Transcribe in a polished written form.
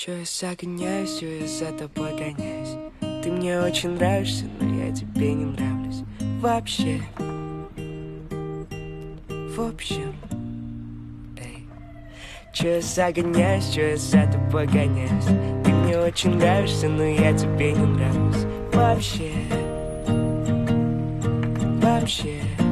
Чё я загоняюсь, чё я за тобой гоняюсь? Ты мне очень нравишься, но я тебе не нравлюсь вообще. В общем, эй. Чё я загоняюсь, чё я за тобой гоняюсь? Ты мне очень нравишься, но я тебе не нравлюсь вообще. Вообще.